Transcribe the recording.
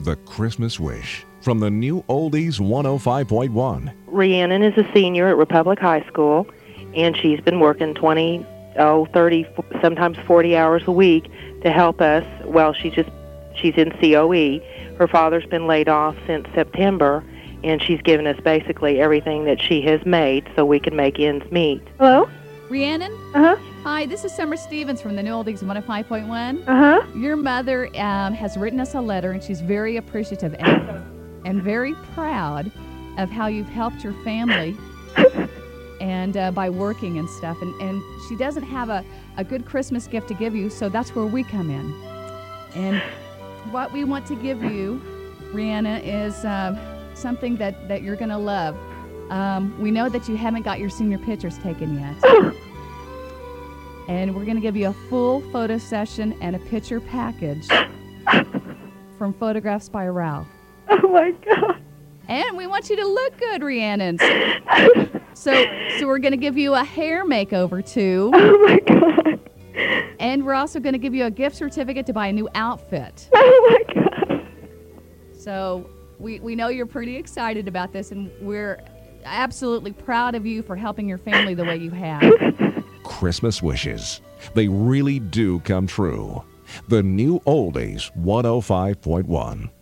The Christmas Wish from the new Oldies 105.1. Rhiannon is a senior at Republic High School, and she's been working 30, sometimes 40 hours a week to help us. Well, she's in COE. Her father's been laid off since September, and she's given us basically everything that she has made so we can make ends meet. Hello? Rhiannon? Uh-huh. Hi, this is Summer Stevens from the New Oldies 105.1. Uh-huh. Your mother has written us a letter, and she's very appreciative and very proud of how you've helped your family and by working and stuff. And she doesn't have a good Christmas gift to give you, so that's where we come in. And what we want to give you, Rhiannon, is something that you're going to love. We know that you haven't got your senior pictures taken yet. And we're going to give you a full photo session and a picture package from Photographs by Ralph. Oh, my God. And we want you to look good, Rhiannon. So we're going to give you a hair makeover, too. Oh, my God. And we're also going to give you a gift certificate to buy a new outfit. Oh, my God. So we know you're pretty excited about this, and we're absolutely proud of you for helping your family the way you have. Christmas wishes. They really do come true. The new Oldies 105.1.